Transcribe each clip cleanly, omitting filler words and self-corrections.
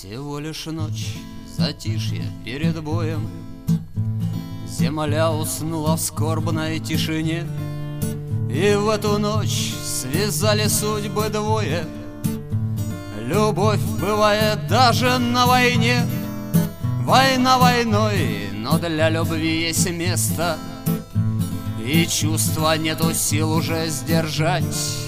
Всего лишь ночь, затишье перед боем. Земля уснула в скорбной тишине, и в эту ночь связали судьбы двое. Любовь бывает даже на войне. Война войной, но для любви есть место, и чувства нету сил уже сдержать.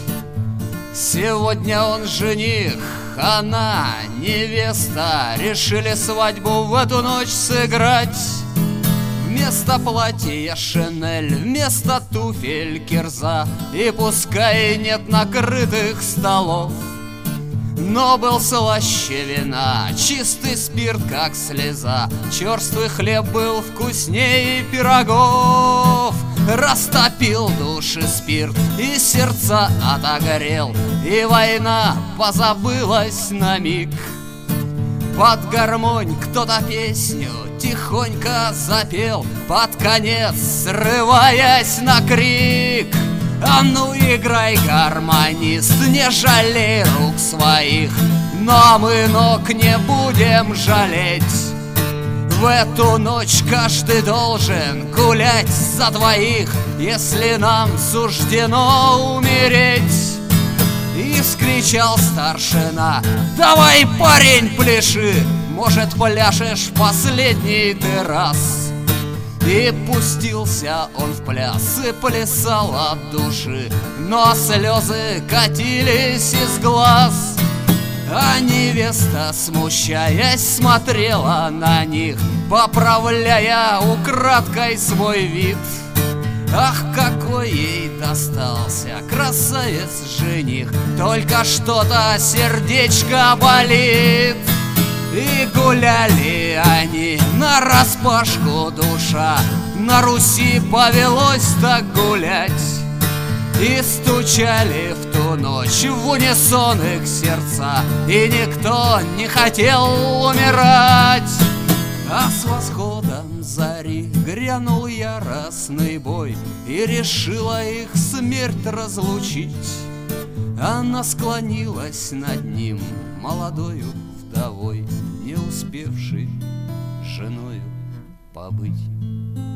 Сегодня он жених, она невеста. Решили свадьбу в эту ночь сыграть. Вместо платья Шинель, вместо туфель кирза. И пускай нет накрытых столов, но был слаще вина, чистый спирт, как слеза. Черствый хлеб был вкуснее пирогов. Растопил души спирт и сердца отогрел, и война позабылась на миг. Под гармонь кто-то песню тихонько запел, под конец срываясь на крик. А ну играй, гармонист, не жалей рук своих, но мы ног не будем жалеть. В эту ночь каждый должен гулять за двоих, если нам суждено умереть. И вскричал старшина: давай, парень, пляши, может, пляшешь последний ты раз. И пустился он в пляс и плясал от души, но слезы катились из глаз. А невеста, смущаясь, смотрела на них, поправляя украдкой свой вид. Ах, какой ей достался красавец-жених, только что-то сердечко болит. И гуляли они нараспашку, душа на Руси повелось так гулять. И стучали в ту ночь в унисон их сердца, и никто не хотел умирать. А с восходом зари грянул яростный бой, и решила их смерть разлучить. Она склонилась над ним молодою вдовой, не успевшей женою побыть.